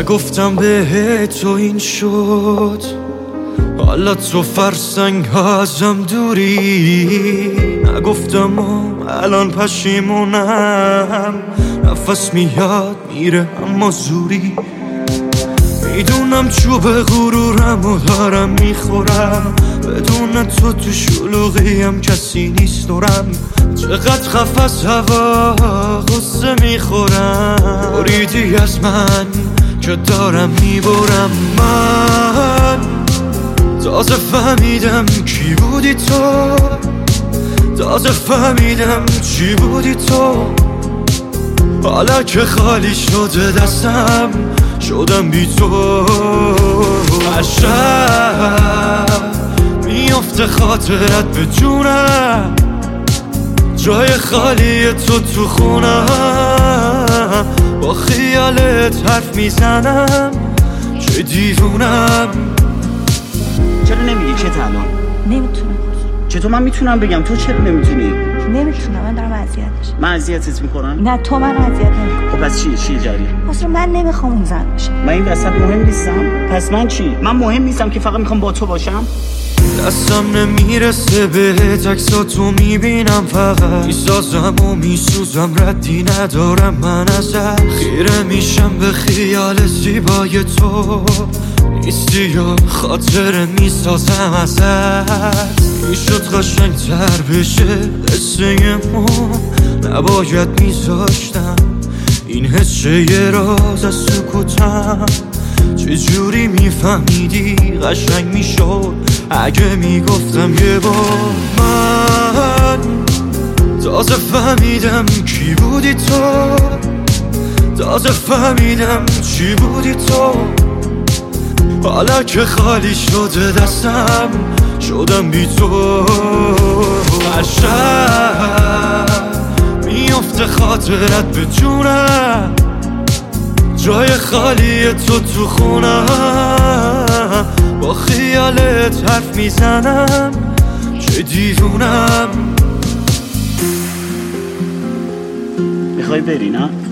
نگفتم به تو این شد، حالا تو فرسنگ ها ازم دوری. نگفتم الان پشیمونم، نفس میاد میره اما زوری. میدونم چوب غرورم و دارم میخورم، بدون تو شلوغیم کسی نیست دورم. چقدر خف از هوا غصه میخورم، بریدی از من که دارم میبرم. من تازه فهمیدم کی بودی تو، تازه فهمیدم چی بودی تو. حالا که خالی شده دستم شدم بی تو. عشق میافته خاطرت به جونم، جای خالی تو خونم. با خیالت حرف میزنم چه دیوونم. چرا نمیگی چه الان؟ نمیتونم. چطور من میتونم بگم تو چرا نمیتونی؟ نمیتونم، من دارم اذیت میشم. من اذیتت میکنم؟ نه تو من اذیت نمیکنی. خب پس چی جری؟ اصلا من نمیخوام اون زن باشم. من این وسط مهم نیستم؟ پس من چی؟ من مهم نیستم که فقط میخوام با تو باشم؟ دستم نمیرسه به عکساتو میبینم، فقط میسازم و میسوزم، ردی ندارم من ازت. خیره میشم به خیال زیبای تو، نیستی یا خاطره میسازم ازت. میشد قشنگ‌تر بشه قصه ما، نباید میذاشتم این حس یه راز از سکوتم. چجوری میفهمیدی قشنگ میشد اگه میگفتم یه بار. من تازه فهمیدم کی بودی تو، تازه فهمیدم چی بودی تو. حالا که خالی شده دستم شدم بی تو. عشق میافته خاطرت به جونم، جای خالی تو خونم. با خیالت حرف میزنم چه دیوونم. میخوای بری نه؟